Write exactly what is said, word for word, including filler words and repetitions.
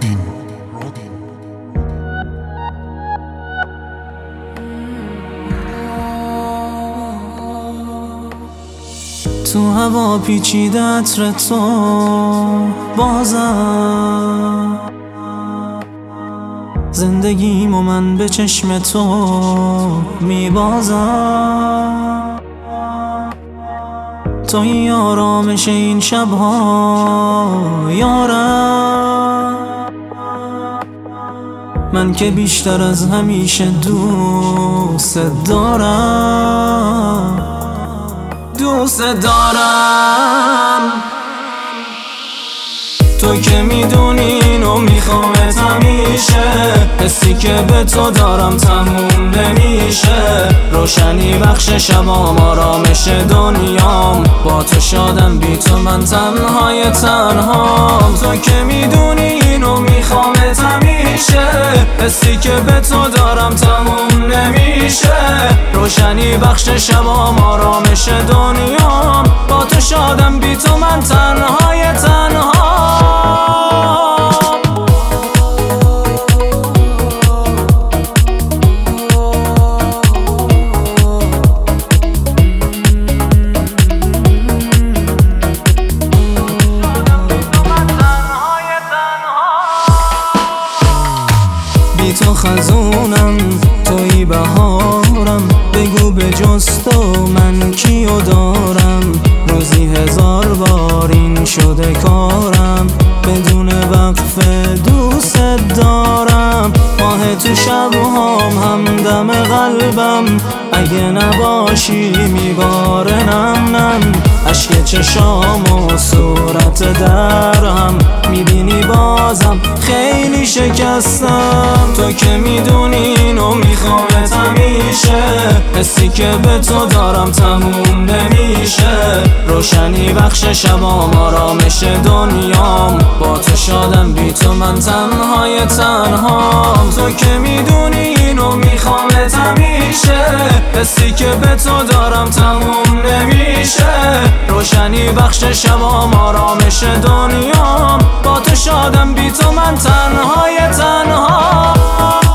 رادین تو هوا پیچیده عطر تو بازم زندگیمو من به چشم تو میبازم توی آرامش این شبها یارم من که بیشتر از همیشه دوست دارم دوست دارم تو که میدونی اینو میخوامت همیشه حسی که به تو دارم تموم نمیشه روشنی بخش شبام آرامش دنیام با تو شادم بی تو من تنهای تنهام تو که میدونی اینو میخوامت همیشه حسی که به تو دارم تموم نمیشه روشنی بخش شبام آرامش دنیام با تو شادم بی تو من تنهای تنهام بی تو خزونم توی بهارم بگو به جز تو من کیو دارم روزی هزار بار این شده کارم بدون وقفه دوست دارم ماه تو شبهام همدم قلبم اگه نباشی میباره نم نم اشک چشام و صورت درهم میبینی بازم خیلی شکستم تو که میدونی اینو میخوامت همیشه حسی که به تو دارم تموم نمیشه روشنی بخش شبام آرامش دنیام با تو شادم بی تو من تنهای تنهام تو که میدونی اینو میخوامت همیشه حسی که به تو دارم تموم نمیشه روشنی بخش شبام آرامش دنیام با تو شادم بی تو من تنهای تنها